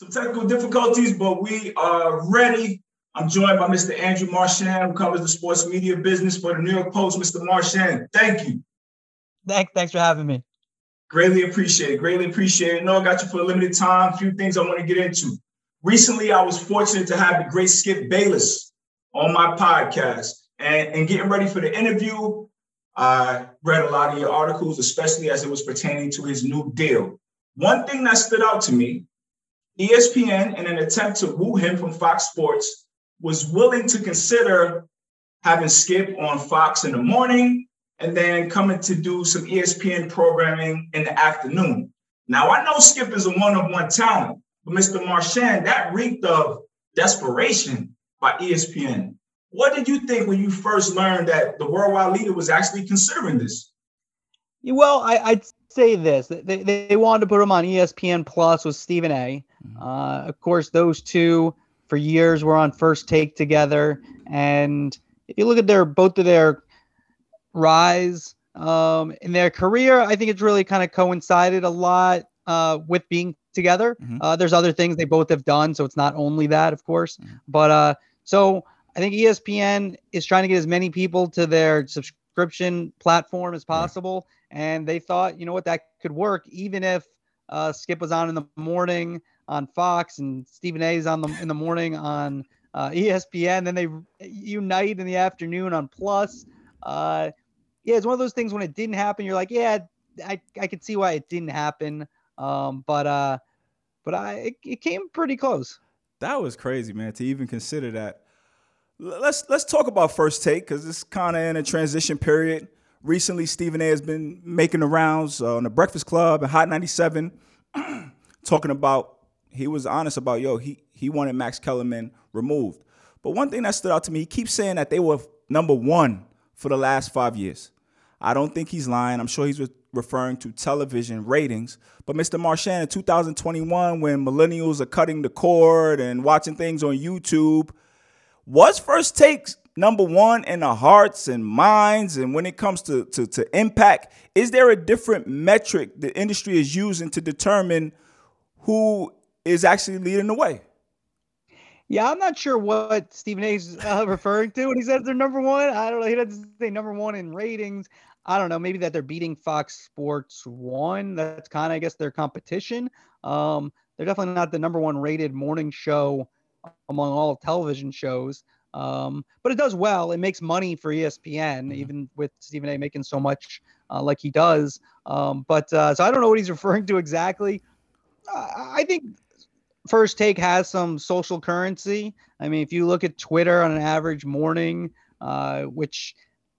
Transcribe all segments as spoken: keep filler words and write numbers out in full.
Some technical difficulties, but we are ready. I'm joined by Mister Andrew Marchand, who covers the sports media business for the New York Post. Mister Marchand, thank you. Thanks, thanks for having me. Greatly appreciate it. Greatly appreciate it. No, I got you for a limited time. A few things I want to get into. Recently, I was fortunate to have the great Skip Bayless on my podcast. And, and getting ready for the interview, I read a lot of your articles, especially as it was pertaining to his new deal. One thing that stood out to me, E S P N, in an attempt to woo him from Fox Sports, was willing to consider having Skip on Fox in the morning and then coming to do some E S P N programming in the afternoon. Now, I know Skip is a one-of-one talent, but Mister Marchand, that reeked of desperation by E S P N. What did you think when you first learned that the worldwide leader was actually considering this? Well, I, I'd say this. They, they wanted to put him on E S P N Plus with Stephen A. Uh, of course, those two for years were on First Take together. And if you look at their both of their rise um, in their career, I think it's really kind of coincided a lot uh, with being together. Mm-hmm. Uh, there's other things they both have done, so it's not only that, of course. Mm-hmm. But uh, so I think E S P N is trying to get as many people to their subscription platform as possible. Right. And they thought, you know what, that could work, even if uh, Skip was on in the morning on Fox and Stephen A is on the in the morning on uh, E S P N. Then they unite in the afternoon on Plus. Uh, yeah, it's one of those things when it didn't happen, you're like, yeah, I, I could see why it didn't happen. Um, but uh, but I it, it came pretty close. That was crazy, man, to even consider that. Let's let's talk about First Take, because it's kind of in a transition period. Recently, Stephen A has been making the rounds uh, on the Breakfast Club and Hot ninety-seven, talking about, he was honest about, yo, he he wanted Max Kellerman removed. But one thing that stood out to me, he keeps saying that they were number one for the last five years. I don't think he's lying. I'm sure he's re- referring to television ratings. But Mister Marchand, in two thousand twenty-one, when millennials are cutting the cord and watching things on YouTube, was First Take number one in the hearts and minds? And when it comes to, to, to impact, is there a different metric the industry is using to determine who is actually leading the way? Yeah, I'm not sure what Stephen A's uh, referring to when he says they're number one. I don't know. He doesn't say number one in ratings. I don't know. Maybe that they're beating Fox Sports One. That's kind of, I guess, their competition. Um, they're definitely not the number one rated morning show among all television shows. Um, but it does well. It makes money for E S P N, mm-hmm. even with Stephen A making so much uh, like he does. Um, but uh, so I don't know what he's referring to exactly. Uh, I think First Take has some social currency. I mean, if you look at Twitter on an average morning, uh, which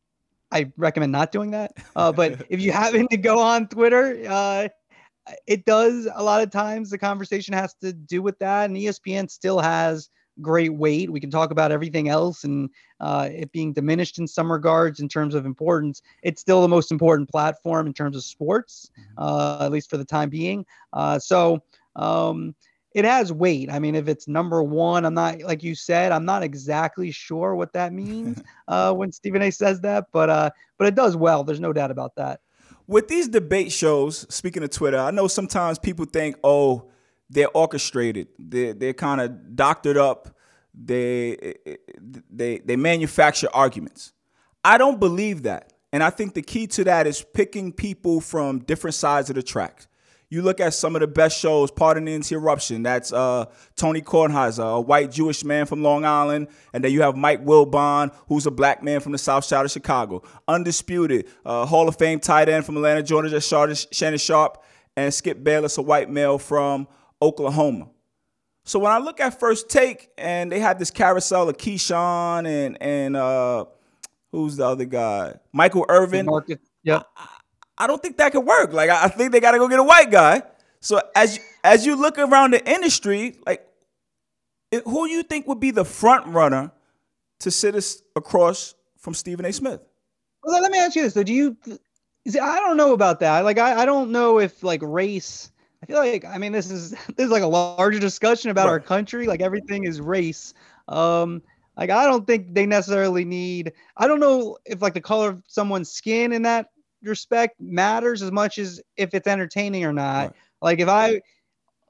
I recommend not doing that. Uh, but if you happen to go on Twitter, uh, it does a lot of times the conversation has to do with that. And E S P N still has great weight. We can talk about everything else and uh, it being diminished in some regards in terms of importance. It's still the most important platform in terms of sports, uh, at least for the time being. Uh, so um, it has weight. I mean, if it's number one, I'm not, like you said, I'm not exactly sure what that means uh, when Stephen A says that, but uh, but it does well. There's no doubt about that. With these debate shows, speaking of Twitter, I know sometimes people think, oh, they're orchestrated. They're, they're kind of doctored up. They, they, they manufacture arguments. I don't believe that. And I think the key to that is picking people from different sides of the track. You look at some of the best shows, Pardon the Interruption, that's uh, Tony Kornheiser, a white Jewish man from Long Island. And then you have Mike Wilbon, who's a black man from the South Side of Chicago. Undisputed, uh, Hall of Fame tight end from Atlanta, Georgia, Shannon Sharp, and Skip Bayless, a white male from Oklahoma. So when I look at First Take, and they had this carousel of Keyshawn and, and uh, who's the other guy? Michael Irvin. Yeah. I, I don't think that could work. Like, I think they got to go get a white guy. So as as you look around the industry, like, it, who you think would be the front runner to sit us across from Stephen A. Smith? Well, let me ask you this. So do you, is it, I don't know about that. Like, I, I don't know if like race, I feel like, I mean, this is, this is like a larger discussion about right. our country. Like everything is race. Um, like, I don't think they necessarily need, I don't know if like the color of someone's skin in that respect matters as much as if it's entertaining or not. Right. Like if I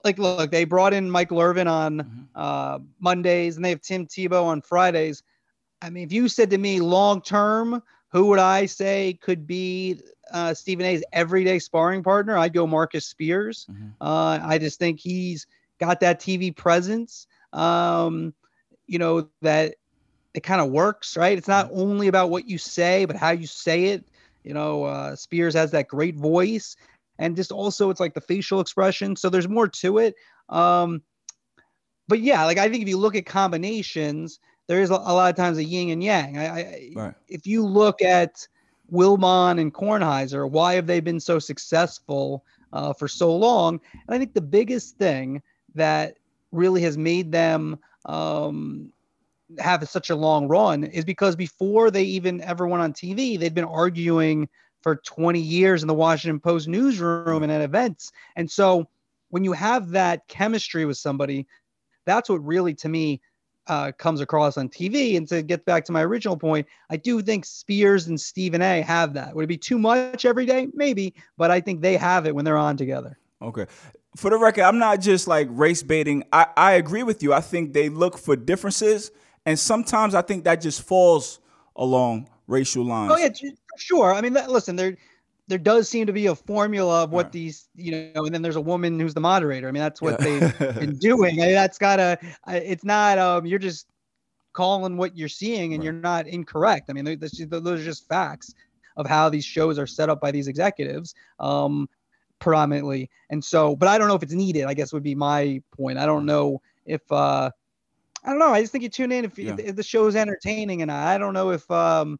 like, look, they brought in Michael Irvin on Mm-hmm. uh, Mondays, and they have Tim Tebow on Fridays. I mean, if you said to me long term, who would I say could be uh, Stephen A's everyday sparring partner? I'd go Marcus Spears. Mm-hmm. Uh, I just think he's got that T V presence, um, you know, that it kind of works, right? It's not only about what you say, but how you say it. You know, uh, Spears has that great voice, and just also it's like the facial expression. So there's more to it. Um, but yeah, like I think if you look at combinations, there is a, a lot of times a yin and yang. I, I Right. If you look at Wilbon and Kornheiser, why have they been so successful uh, for so long? And I think the biggest thing that really has made them um, have such a long run is because before they even ever went on T V, they'd been arguing for twenty years in the Washington Post newsroom and at events. And so when you have that chemistry with somebody, that's what really, to me, uh, comes across on T V. And to get back to my original point, I do think Spears and Stephen A have that. Would it be too much every day? Maybe, but I think they have it when they're on together. Okay. For the record, I'm not just like race baiting. I, I agree with you. I think they look for differences, and sometimes I think that just falls along racial lines. Oh yeah, sure. I mean, that, listen, there there does seem to be a formula of what right. these, you know, and then there's a woman who's the moderator. I mean, that's what yeah. they've been doing. I mean, that's gotta. It's not. Um, you're just calling what you're seeing, and right. you're not incorrect. I mean, those are just facts of how these shows are set up by these executives. Um, predominantly. And so, but I don't know if it's needed, I guess would be my point. I don't know if, uh, I don't know. I just think you tune in if, yeah. if, if the show is entertaining, and I don't know if, um,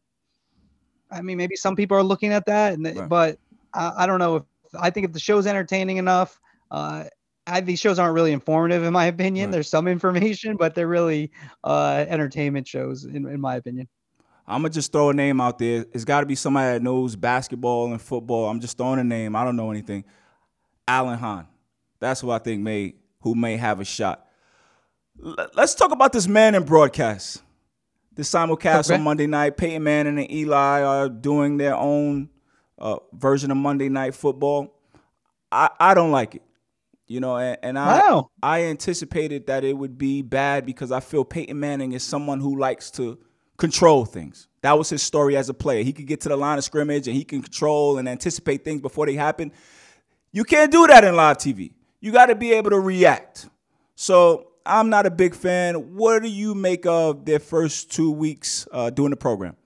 I mean, maybe some people are looking at that, and right. but I, I don't know if, I think if the show's entertaining enough, uh, I, these shows aren't really informative in my opinion. Right. There's some information, but they're really, uh, entertainment shows in, in my opinion. I'm going to just throw a name out there. It's got to be somebody that knows basketball and football. I'm just throwing a name. I don't know anything. Alan Hahn. That's who I think may who may have a shot. L- let's talk about this man in broadcast. The simulcast okay. on Monday night. Peyton Manning and Eli are doing their own uh, version of Monday Night Football. I, I don't like it. You know, and, and I wow. I anticipated that it would be bad because I feel Peyton Manning is someone who likes to control things. That was his story as a player. He could get to the line of scrimmage and he can control and anticipate things before they happen. You can't do that in live T V. You got to be able to react. So I'm not a big fan. What do you make of their first two weeks uh, doing the program?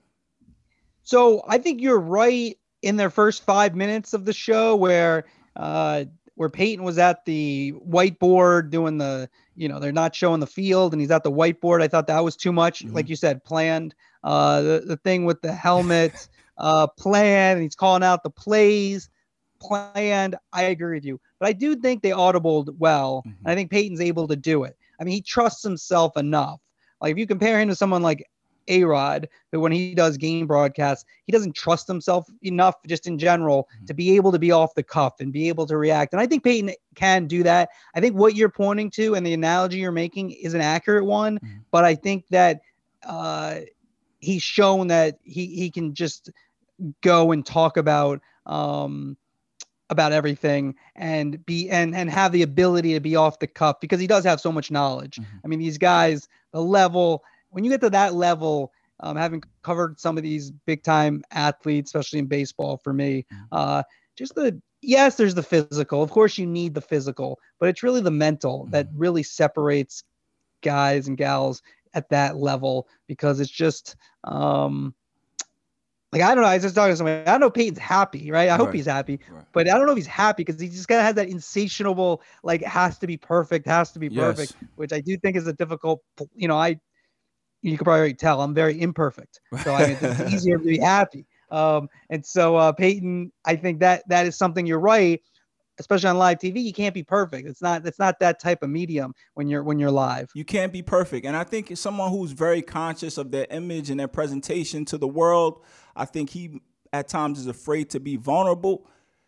So I think you're right in their first five minutes of the show where uh, where Peyton was at the whiteboard doing the, you know, they're not showing the field and he's at the whiteboard. I thought that was too much. Mm-hmm. Like you said, planned. Uh, the, the thing with the helmet, uh, planned, and he's calling out the plays, planned. I agree with you. But I do think they audibled well. Mm-hmm. And I think Peyton's able to do it. I mean, he trusts himself enough. Like if you compare him to someone like A-Rod, who when he does game broadcasts, he doesn't trust himself enough just in general mm-hmm. to be able to be off the cuff and be able to react. And I think Peyton can do that. I think what you're pointing to and the analogy you're making is an accurate one, mm-hmm. but I think that uh, he's shown that he, he can just go and talk about um, about everything and be and and have the ability to be off the cuff because he does have so much knowledge. Mm-hmm. I mean, these guys, the level, when you get to that level, um, having covered some of these big time athletes, especially in baseball for me, uh, just the, yes, there's the physical. Of course you need the physical, but it's really the mental that really separates guys and gals at that level because it's just, um, like, I don't know. I was just talking to somebody. I know Peyton's happy, right? I hope right. he's happy, right. but I don't know if he's happy because he just kind of has that insatiable, like, it has to be perfect, has to be perfect, yes. which I do think is a difficult, you know, I, you can probably tell I'm very imperfect. So I mean, it's easier to be happy. Um, and so uh, Peyton, I think that that is something you're right, especially on live T V. You can't be perfect. It's not, it's not that type of medium when you're, when you're live. You can't be perfect. And I think it's someone who's very conscious of their image and their presentation to the world. I think he at times is afraid to be vulnerable.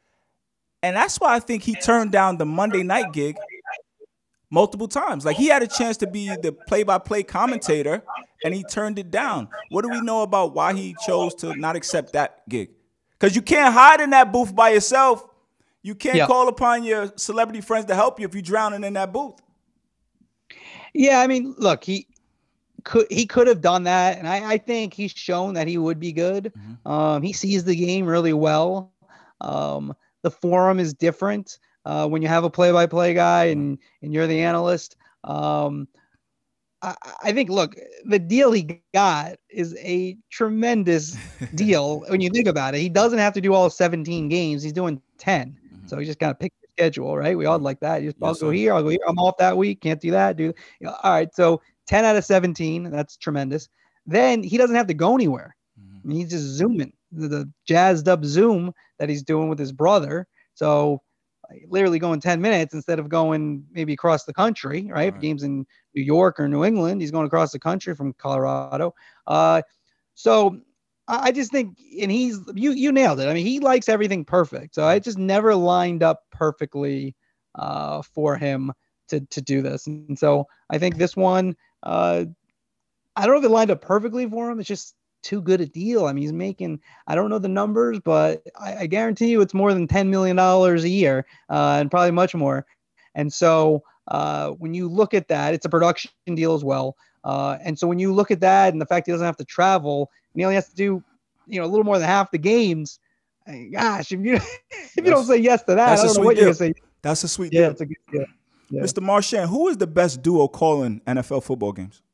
And that's why I think he turned down the Monday night gig multiple times. Like he had a chance to be the play-by-play commentator and he turned it down. What do we know about why he chose to not accept that gig? Because you can't hide in that booth by yourself. You can't Yeah. call upon your celebrity friends to help you if you're drowning in that booth. Yeah, I mean, look, he could he could have done that, and I, I think he's shown that he would be good. Mm-hmm. Um, he sees the game really well. Um, the forum is different uh, when you have a play-by-play guy and and you're the analyst. Um, I, I think, look, the deal he got is a tremendous deal when you think about it. He doesn't have to do all seventeen games; he's doing ten. Mm-hmm. So he just kind of picked the schedule, right? We all like that. You just, Yes, I'll go sir. here, I'll go here. I'm off that week. Can't do that. Do you know, all right. So ten out of seventeen. That's tremendous. Then he doesn't have to go anywhere. Mm-hmm. I mean, he's just zooming the, the jazzed up Zoom that he's doing with his brother. So like, literally going ten minutes instead of going maybe across the country, right? If Right. game's in New York or New England, he's going across the country from Colorado. Uh, so I I just think, and he's, you, you nailed it. I mean, he likes everything perfect. So I just never lined up perfectly uh, for him to, to do this. And so I think this one, uh, I don't know if it lined up perfectly for him. It's just too good a deal. I mean, he's making, I don't know the numbers, but I, I guarantee you it's more than ten million dollars a year uh, and probably much more. And so uh, when you look at that, it's a production deal as well. Uh, and so when you look at that and the fact he doesn't have to travel and he only has to do, you know, a little more than half the games, I mean, gosh, if you, if you don't say yes to that, I that's a don't know sweet what you're deal. going to say. That's a sweet Yeah, deal. it's a good deal. Yeah. Mister Marchand, who is the best duo calling N F L football games?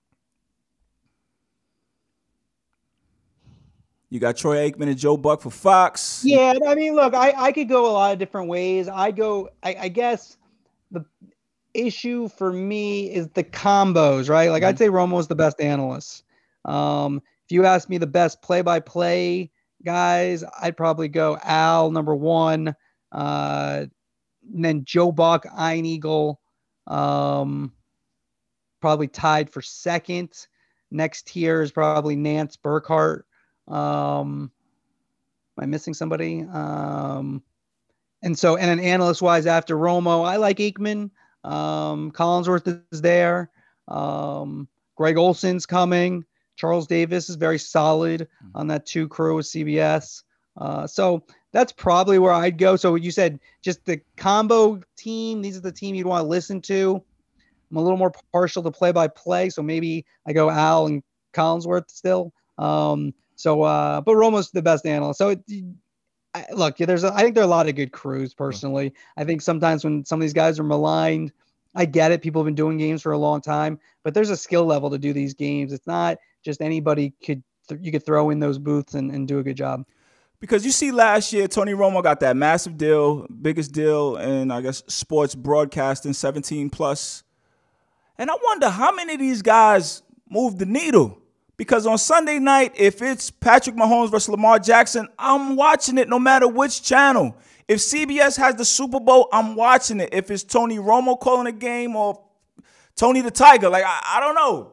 You got Troy Aikman and Joe Buck for Fox. Yeah, I mean, look, I, I could go a lot of different ways. I go, I, I guess the issue for me is the combos, right? Like, Mhm. I'd say Romo's the best analyst. Um, if you ask me the best play-by-play guys, I'd probably go Al, number one, uh, and then Joe Buck, Iron Eagle, um, probably tied for second. Next tier is probably Nance Burkhart. Um, am I missing somebody? Um, and so, and then analyst wise after Romo, I like Aikman. Um, Collinsworth is there. Um, Greg Olson's coming. Charles Davis is very solid on that two crew with C B S. Uh, so that's probably where I'd go. So you said just the combo team. These are the team you'd want to listen to. I'm a little more partial to play by play. So maybe I go Al and Collinsworth still. Um, So, uh, but Romo's the best analyst. So, it, I, look, there's, a, I think there are a lot of good crews. Personally, I think sometimes when some of these guys are maligned, I get it. People have been doing games for a long time, but there's a skill level to do these games. It's not just anybody could th- you could throw in those booths and, and do a good job. Because you see, last year Tony Romo got that massive deal, biggest deal in I guess sports broadcasting, seventeen plus, and I wonder how many of these guys moved the needle. Because on Sunday night, if it's Patrick Mahomes versus Lamar Jackson, I'm watching it no matter which channel. If C B S has the Super Bowl, I'm watching it. If it's Tony Romo calling a game or Tony the Tiger, like, I, I don't know.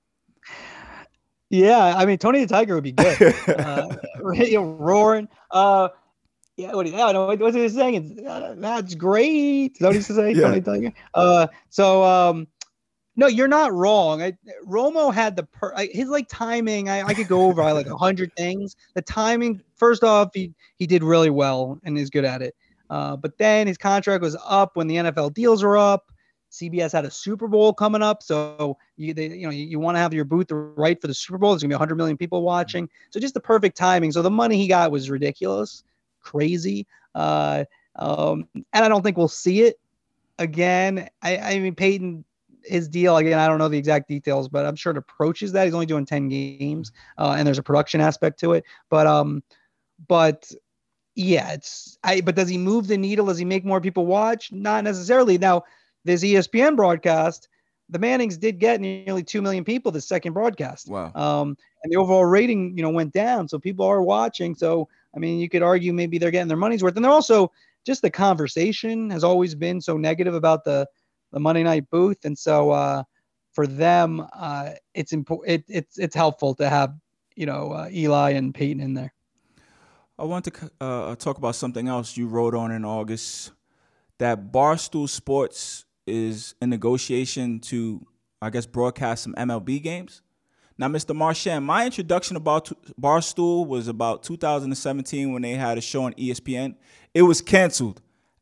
Yeah, I mean, Tony the Tiger would be good. uh, you know, roaring. Uh, yeah, what, yeah, no, what, what's he saying? It's, uh, that's great. Is that what he used to say? Yeah. Tony the Tiger. Uh, so, um, no, you're not wrong. I, Romo had the per, I, his like timing. I, I could go over like a hundred things. The timing, first off, he he did really well and is good at it. Uh, but then his contract was up when the N F L deals were up. C B S had a Super Bowl coming up, so you they, you know you, you want to have your booth right for the Super Bowl. There's gonna be one hundred million people watching, so just the perfect timing. So the money he got was ridiculous, crazy, uh, um, and I don't think we'll see it again. I, I mean, Peyton. His deal again, I don't know the exact details, but I'm sure it approaches that. He's only doing ten games, uh, and there's a production aspect to it. But um, but yeah, it's I. But does he move the needle? Does he make more people watch? Not necessarily. Now, this E S P N broadcast, the Mannings did get nearly two million people this second broadcast. Wow. Um, and the overall rating, you know, went down, so people are watching. So I mean, you could argue maybe they're getting their money's worth, and they're also just the conversation has always been so negative about the. the Monday night booth. And so uh, for them, uh, it's important. It, it's, it's helpful to have, you know, uh, Eli and Peyton in there. I want to uh, talk about something else you wrote on in August, that Barstool Sports is in negotiation to, I guess, broadcast some M L B games. Now, Mister Marchand, my introduction about Barstool was about two thousand seventeen when they had a show on E S P N. It was canceled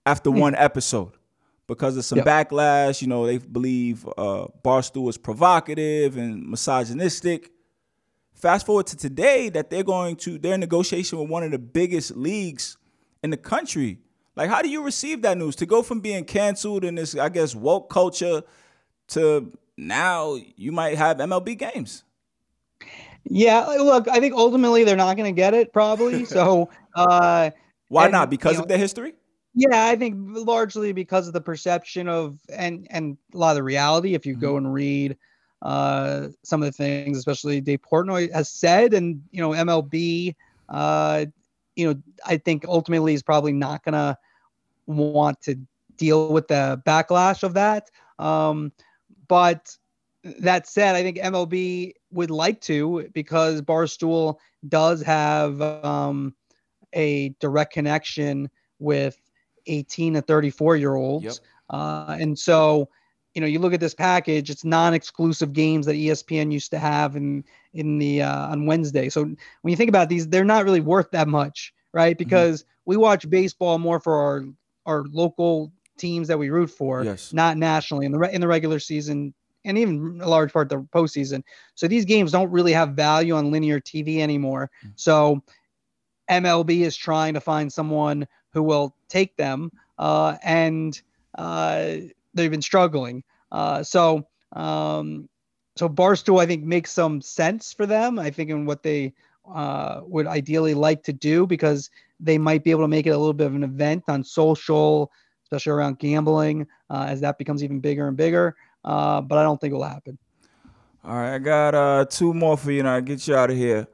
after one episode because of some Yep. backlash. You know, they believe uh, Barstool is provocative and misogynistic. Fast forward to today that they're going to, they're in negotiation with one of the biggest leagues in the country. Like, how do you receive that news? To go from being canceled in this, I guess, woke culture to now you might have M L B games. Yeah, look, I think ultimately they're not going to get it probably. So uh, why and, not? Because you know, of their history? Yeah, I think largely because of the perception of and and a lot of the reality. If you mm-hmm. go and read uh, some of the things, especially Dave Portnoy has said, and you know M L B, uh, you know, I think ultimately is probably not going to want to deal with the backlash of that. Um, but that said, I think M L B would like to, because Barstool does have um, a direct connection with eighteen to thirty-four year olds. Yep. Uh, and so, you know, you look at this package, it's non-exclusive games that E S P N used to have in, in the, uh, on Wednesday. So when you think about these, they're not really worth that much, right? Because mm-hmm. we watch baseball more for our, our local teams that we root for, yes. not nationally in the, re- in the regular season, and even a large part of the postseason. So these games don't really have value on linear T V anymore. Mm-hmm. So M L B is trying to find someone who will take them, uh, and uh, they've been struggling. Uh, so, um, so Barstool, I think, makes some sense for them. I think in what they uh, would ideally like to do, because they might be able to make it a little bit of an event on social, especially around gambling, uh, as that becomes even bigger and bigger. Uh, but I don't think it will happen. All right, I got uh, two more for you, and I'll get you out of here.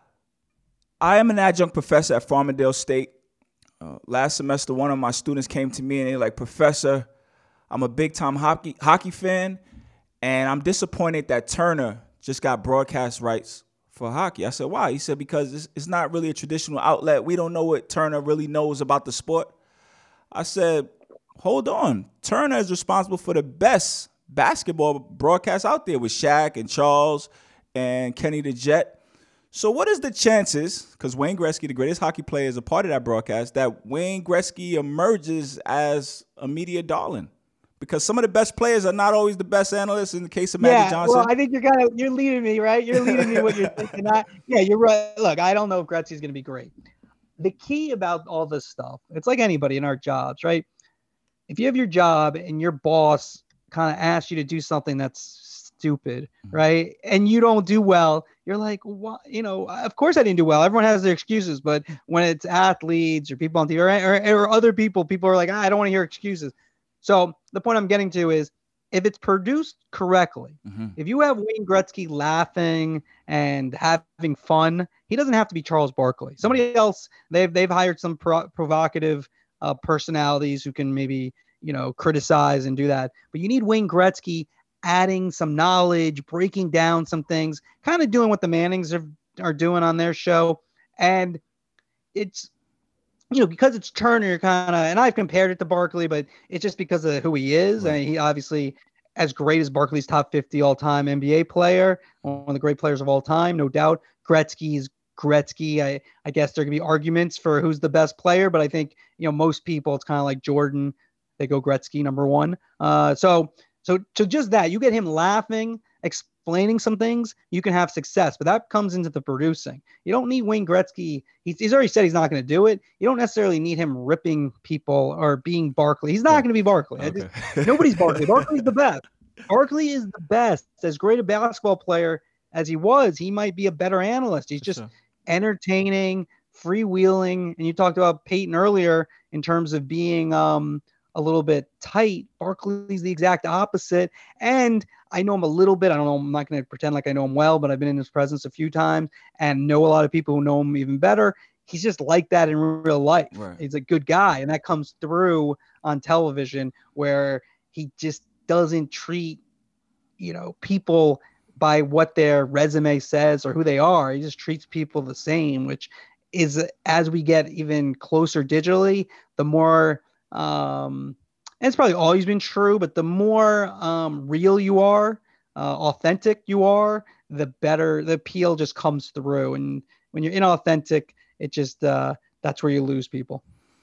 I am an adjunct professor at Farmingdale State. Uh, last semester, one of my students came to me and they're like, Professor, I'm a big-time hockey hockey fan, and I'm disappointed that Turner just got broadcast rights for hockey. I said, why? He said, because it's, it's not really a traditional outlet. We don't know what Turner really knows about the sport. I said, hold on. Turner is responsible for the best basketball broadcast out there with Shaq and Charles and Kenny the Jet. So what is the chances, because Wayne Gretzky, the greatest hockey player, is a part of that broadcast, that Wayne Gretzky emerges as a media darling? Because some of the best players are not always the best analysts. In the case of Magic yeah, Johnson. Well, I think you're kind of, you're leading me, right? You're leading me what you're thinking. I, yeah, you're right. Look, I don't know if Gretzky's going to be great. The key about all this stuff, it's like anybody in our jobs, right? If you have your job and your boss kind of asks you to do something that's stupid, right? And you don't do well, you're like, what? You know, of course I didn't do well. Everyone has their excuses, but when it's athletes or people on T V or, or, or other people, people are like, ah, I don't want to hear excuses. So the point I'm getting to is, if it's produced correctly, mm-hmm. if you have Wayne Gretzky laughing and having fun, he doesn't have to be Charles Barkley. Somebody else, they've they've hired some pro- provocative uh, personalities who can maybe, you know, criticize and do that. But you need Wayne Gretzky adding some knowledge, breaking down some things, kind of doing what the Mannings are, are doing on their show. And it's, you know, because it's Turner, you're kind of, and I've compared it to Barkley, but it's just because of who he is. Right. I mean, he obviously, as great as Barkley's top fifty all-time N B A player, one of the great players of all time, no doubt. Gretzky's Gretzky. I, I guess there could be arguments for who's the best player, but I think, you know, most people, it's kind of like Jordan. They go Gretzky number one. Uh, so, So, so just that, you get him laughing, explaining some things, you can have success. But that comes into the producing. You don't need Wayne Gretzky. He's, he's already said he's not going to do it. You don't necessarily need him ripping people or being Barkley. He's not going to be Barkley. Okay. I just, nobody's Barkley. Barkley's the best. Barkley is the best. As great a basketball player as he was, he might be a better analyst. He's just sure. entertaining, freewheeling. And you talked about Peyton earlier in terms of being um, – a little bit tight. Barkley's the exact opposite. And I know him a little bit. I don't know. I'm not going to pretend like I know him well, but I've been in his presence a few times and know a lot of people who know him even better. He's just like that in real life. Right. He's a good guy. And that comes through on television, where he just doesn't treat, you know, people by what their resume says or who they are. He just treats people the same, which is, as we get even closer digitally, the more, Um, and it's probably always been true, but the more um, real you are, uh, authentic you are, the better the appeal just comes through. And when you're inauthentic, it just uh, that's where you lose people.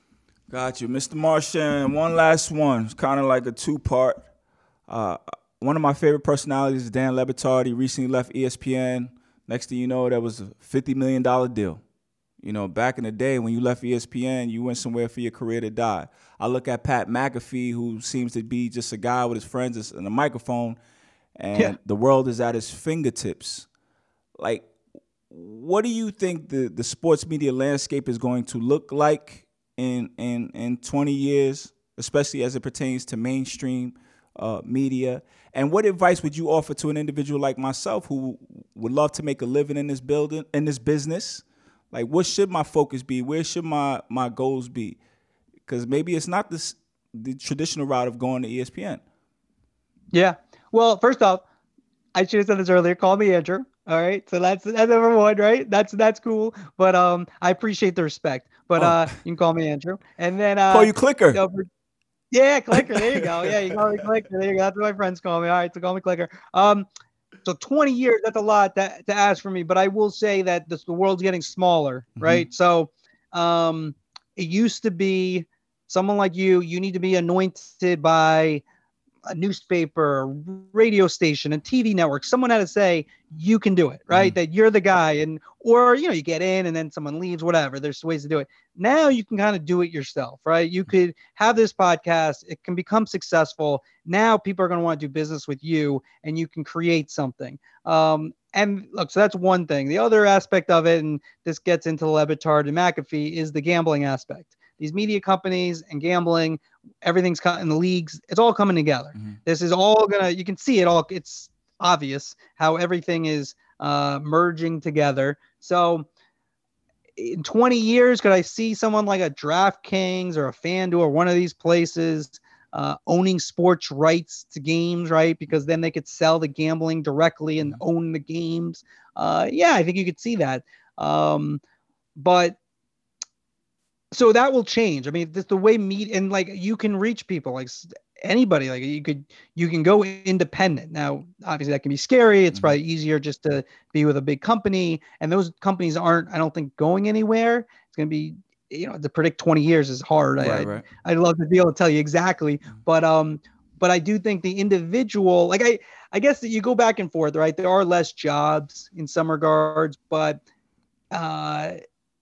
Got you. Mister Marchand, one last one. It's kind of like a two-part. Uh, one of my favorite personalities is Dan Le Batard. He recently left E S P N. Next thing you know, that was a fifty million dollars deal. You know, back in the day when you left E S P N, you went somewhere for your career to die. I look at Pat McAfee, who seems to be just a guy with his friends and a microphone, and yeah. the world is at his fingertips. Like, what do you think the, the sports media landscape is going to look like in in in twenty years, especially as it pertains to mainstream uh, media? And what advice would you offer to an individual like myself who would love to make a living in this building, in this business? Like, what should my focus be? Where should my my goals be? Because maybe it's not this the traditional route of going to E S P N. Yeah. Well, first off, I should have said this earlier. Call me Andrew. All right. So that's that's number one, right? That's that's cool. But um, I appreciate the respect. But oh. uh, you can call me Andrew. And then uh, call you Clicker. You know, for, yeah, Clicker. There you go. Yeah, you call me Clicker. There you go. That's what my friends call me. All right, so call me Clicker. Um, so twenty years, that's a lot to, to ask for me. But I will say that this, the world's getting smaller, right? Mm-hmm. So um, it used to be someone like you. You need to be anointed by a newspaper, a radio station, a T V network. Someone had to say you can do it, right? Mm-hmm. That you're the guy, and or you know you get in and then someone leaves, whatever. There's ways to do it. Now you can kind of do it yourself, right? You could have this podcast. It can become successful. Now people are going to want to do business with you, and you can create something. Um, and look, so that's one thing. The other aspect of it, and this gets into Le Batard and McAfee, is the gambling aspect. These media companies and gambling, everything's in the leagues. It's all coming together. Mm-hmm. This is all gonna. You can see it all. It's obvious how everything is uh, merging together. So, in twenty years, could I see someone like a DraftKings or a FanDuel or one of these places uh, owning sports rights to games, right? Because then they could sell the gambling directly and own the games. Uh, yeah, I think you could see that. Um, but so that will change. I mean, this, the way meet and like you can reach people, like anybody, like you could, you can go independent. Now, obviously that can be scary. It's mm-hmm. probably easier just to be with a big company, and those companies aren't, I don't think, going anywhere. It's going to be, you know, to predict twenty years is hard. Right, I, right. I'd, I'd love to be able to tell you exactly, mm-hmm. but, um, but I do think the individual, like I, I guess that you go back and forth, right? There are less jobs in some regards, but, uh,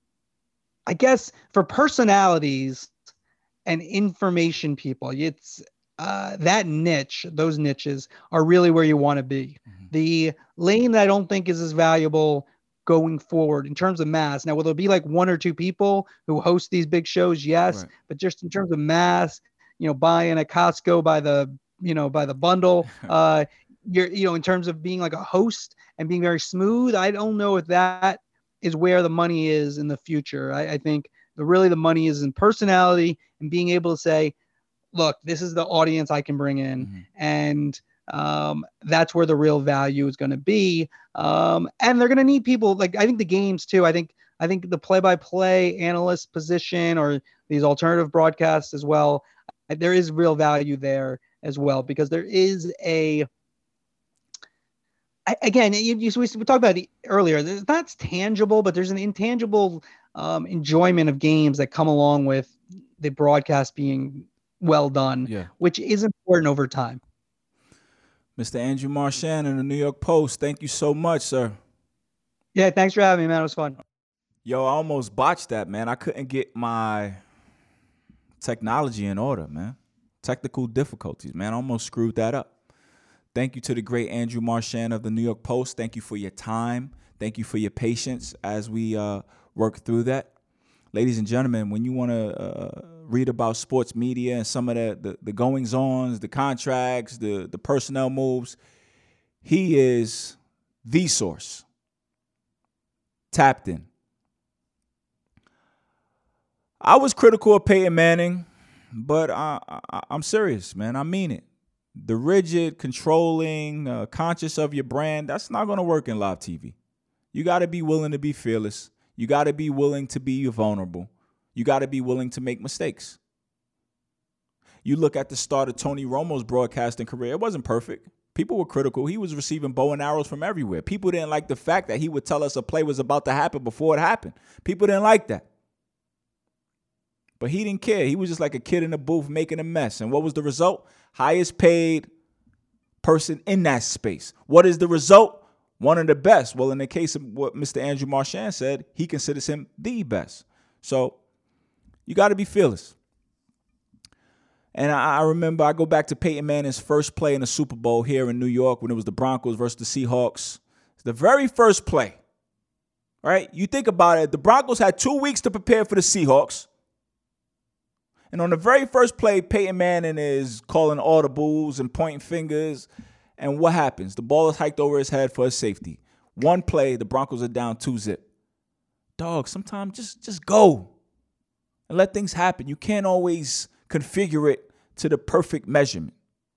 I guess for personalities and information people, it's uh, that niche, those niches are really where you want to be. Mm-hmm. The lane that I don't think is as valuable going forward in terms of mass. Now, will there be like one or two people who host these big shows? Yes. Right. But just in terms of mass, you know, buying a Costco by the, you know, by the bundle, uh, you're, you know, in terms of being like a host and being very smooth, I don't know if that is where the money is in the future. I, I think the really the money is in personality and being able to say, look, this is the audience I can bring in. Mm-hmm. And um, that's where the real value is going to be. Um, and they're going to need people like, I think the games too. I think, I think the play-by-play analyst position or these alternative broadcasts as well, there is real value there as well, because there is a, again, you, you, we talked about it earlier. It's not tangible, but there's an intangible um, enjoyment of games that come along with the broadcast being well done, yeah. which is important over time. Mister Andrew Marchand in the New York Post, thank you so much, sir. Yeah, thanks for having me, man. It was fun. Yo, I almost botched that, man. I couldn't get my technology in order, man. Technical difficulties, man. I almost screwed that up. Thank you to the great Andrew Marchand of the New York Post. Thank you for your time. Thank you for your patience as we uh, work through that. Ladies and gentlemen, when you want to uh, read about sports media and some of the, the, the goings-ons, the contracts, the, the personnel moves, he is the source. Tapped in. I was critical of Peyton Manning, but I, I, I'm serious, man. I mean it. The rigid, controlling, uh, conscious of your brand, that's not going to work in live T V. You got to be willing to be fearless. You got to be willing to be vulnerable. You got to be willing to make mistakes. You look at the start of Tony Romo's broadcasting career, it wasn't perfect. People were critical. He was receiving bow and arrows from everywhere. People didn't like the fact that he would tell us a play was about to happen before it happened. People didn't like that. But he didn't care. He was just like a kid in a booth making a mess. And what was the result? Highest paid person in that space. What is the result? One of the best. Well, in the case of what Mister Andrew Marchand said, he considers him the best. So you got to be fearless. And I, I remember I go back to Peyton Manning's first play in the Super Bowl here in New York when it was the Broncos versus the Seahawks. It's the very first play. All right? You think about it. The Broncos had two weeks to prepare for the Seahawks. And on the very first play, Peyton Manning is calling audibles and pointing fingers. And what happens? The ball is hiked over his head for a safety. One play, the Broncos are down two zip. Dog, sometimes just, just go and let things happen. You can't always configure it to the perfect measurement.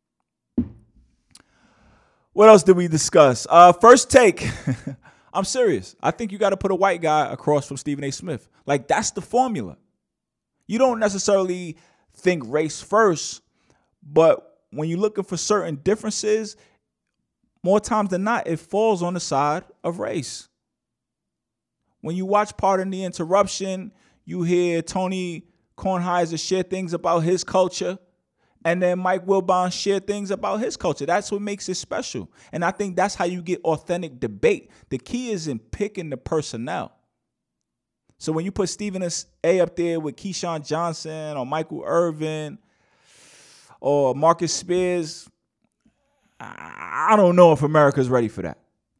What else did we discuss? Uh, first take. I'm serious. I think you got to put a white guy across from Stephen A. Smith. Like, that's the formula. You don't necessarily think race first, but when you're looking for certain differences, more times than not, it falls on the side of race. When you watch Pardon the Interruption, you hear Tony Kornheiser share things about his culture, and then Mike Wilbon share things about his culture. That's what makes it special. And I think that's how you get authentic debate. The key is in picking the personnel. So when you put Stephen A. up there with Keyshawn Johnson or Michael Irvin or Marcus Spears, I don't know if America's ready for that.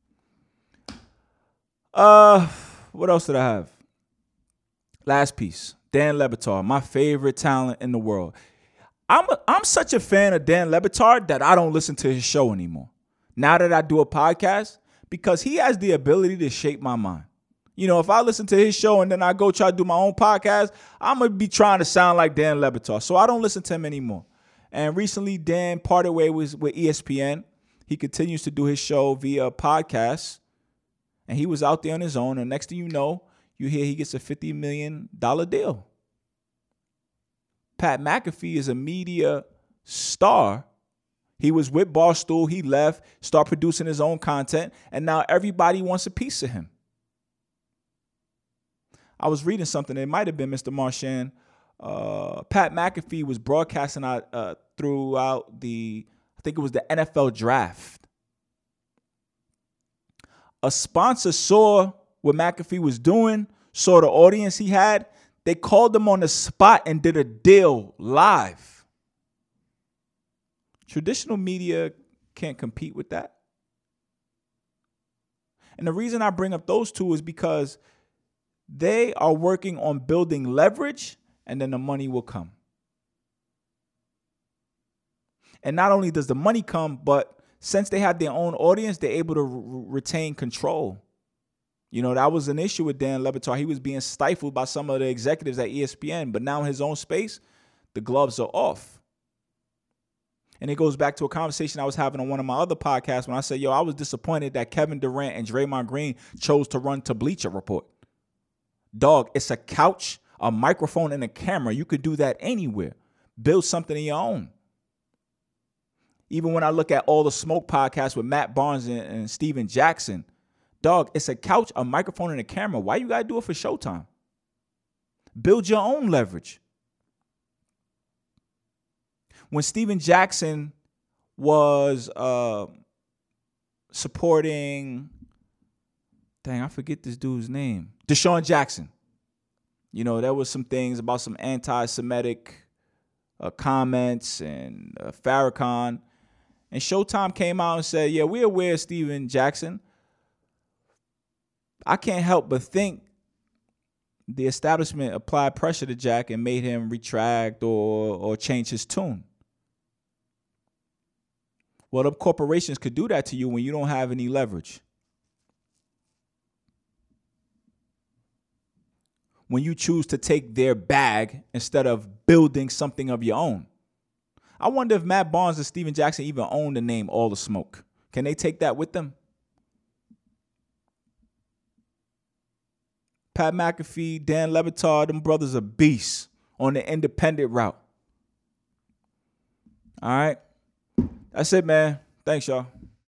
Uh, what else did I have? Last piece, Dan Le Batard, my favorite talent in the world. I'm a, I'm such a fan of Dan Le Batard that I don't listen to his show anymore. Now that I do a podcast, because he has the ability to shape my mind. You know, if I listen to his show and then I go try to do my own podcast, I'm going to be trying to sound like Dan Le Batard. So I don't listen to him anymore. And recently, Dan parted ways with, with E S P N. He continues to do his show via podcast. And he was out there on his own. And next thing you know, you hear he gets a fifty million dollars deal. Pat McAfee is a media star. He was with Barstool. He left, started producing his own content. And now everybody wants a piece of him. I was reading something. It might have been Mister Marchand. Uh, Pat McAfee was broadcasting out uh, throughout the, I think it was the N F L draft. A sponsor saw what McAfee was doing, saw the audience he had. They called him on the spot and did a deal live. Traditional media can't compete with that. And the reason I bring up those two is because they are working on building leverage, and then the money will come. And not only does the money come, but since they have their own audience, they're able to re- retain control. You know, that was an issue with Dan Le Batard. He was being stifled by some of the executives at E S P N, but now in his own space, the gloves are off. And it goes back to a conversation I was having on one of my other podcasts when I said, yo, I was disappointed that Kevin Durant and Draymond Green chose to run to Bleacher Report. Dog, it's a couch, a microphone, and a camera. You could do that anywhere. Build something of your own. Even when I look at All the Smoke podcasts with Matt Barnes and, and Steven Jackson, dog, it's a couch, a microphone, and a camera. Why you got to do it for Showtime? Build your own leverage. When Steven Jackson was uh, supporting, dang, I forget this dude's name, Deshaun Jackson. You know, there was some things about some anti-Semitic uh, comments and uh, Farrakhan. And Showtime came out and said, yeah, we're aware of Steven Jackson. I can't help but think the establishment applied pressure to Jack and made him retract or or change his tune. Well, the corporations could do that to you when you don't have any leverage. When you choose to take their bag instead of building something of your own. I wonder if Matt Barnes and Steven Jackson even own the name All the Smoke. Can they take that with them? Pat McAfee, Dan Le Batard, them brothers are beasts on the independent route. All right. That's it, man. Thanks, y'all.